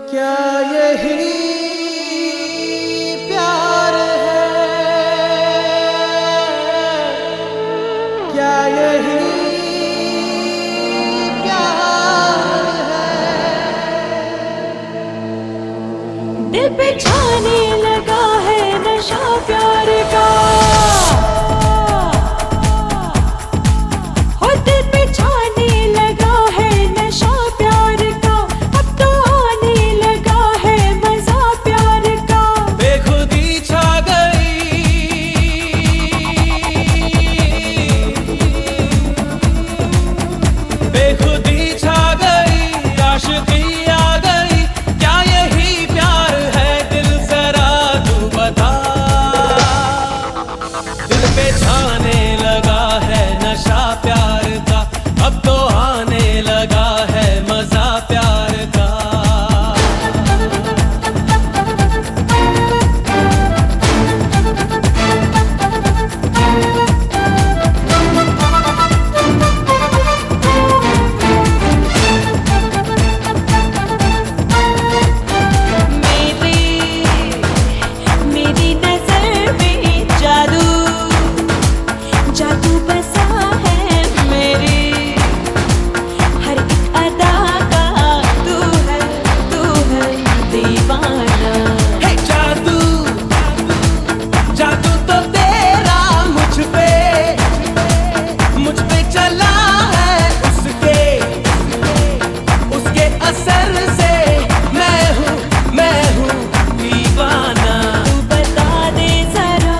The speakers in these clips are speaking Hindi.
क्या यही प्यार है? क्या यही प्यार है? दिल पे छाने लगा है नशा प्यार का। हो दिल पे छाने लगा है नशा प्यार का। अब तो आने लगा है मजा प्यार का। बेखुदी छा गई, बेखुदी छा गई, आशिकी आ गई। क्या यही प्यार है? दिल जरा तू बता। दिल पे छाने लगा है नशा प्यार का। अब तो आने लगा है मजा प्यार का। मेरी नजर में जादू जादू बसा है। मेरी हर एक अदा का तू है दीवाना। हे जादू, जादू तो तेरा मुझ पे चला है। उसके असर से मैं हूँ दीवाना। तू बता दे जरा,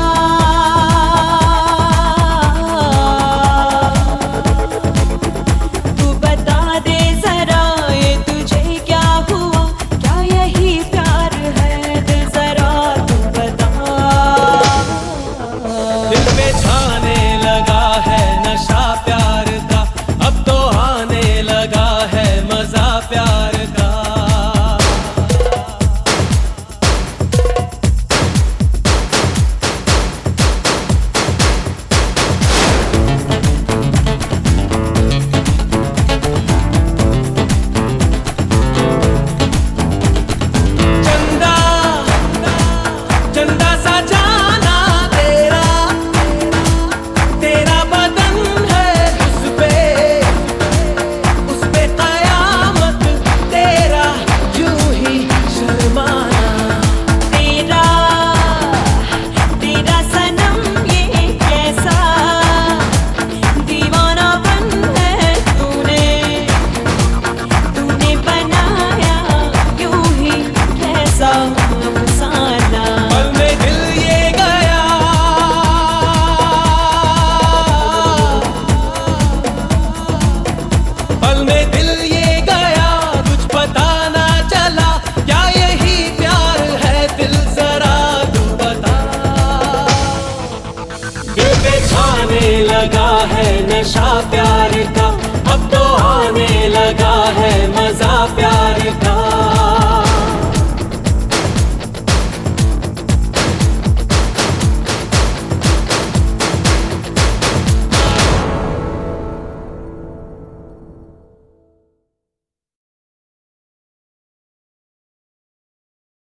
तू बता दे जरा, ये तुझे क्या हुआ? क्या यही प्यार है? दिल जरा तू बता। दिल पे छाने लगा है नशा प्यार का। अब तो आने लगा है मजा प्यार का। चंदा चंदा सा जाना तेरा बदन है। उस पे कयामत तेरा यूं ही शर्माना। तेरा सनम ये कैसा दीवानापन है? तूने बनाया यूं ही कैसा अफसाना। पल में दिल ये गया, पल में दिल ये गया, कुछ पता ना चला। क्या यही प्यार है? दिल जरा तू बता। दिल पे छाने लगा है नशा प्यार का। अब तो आने लगा है मजा प्यार का।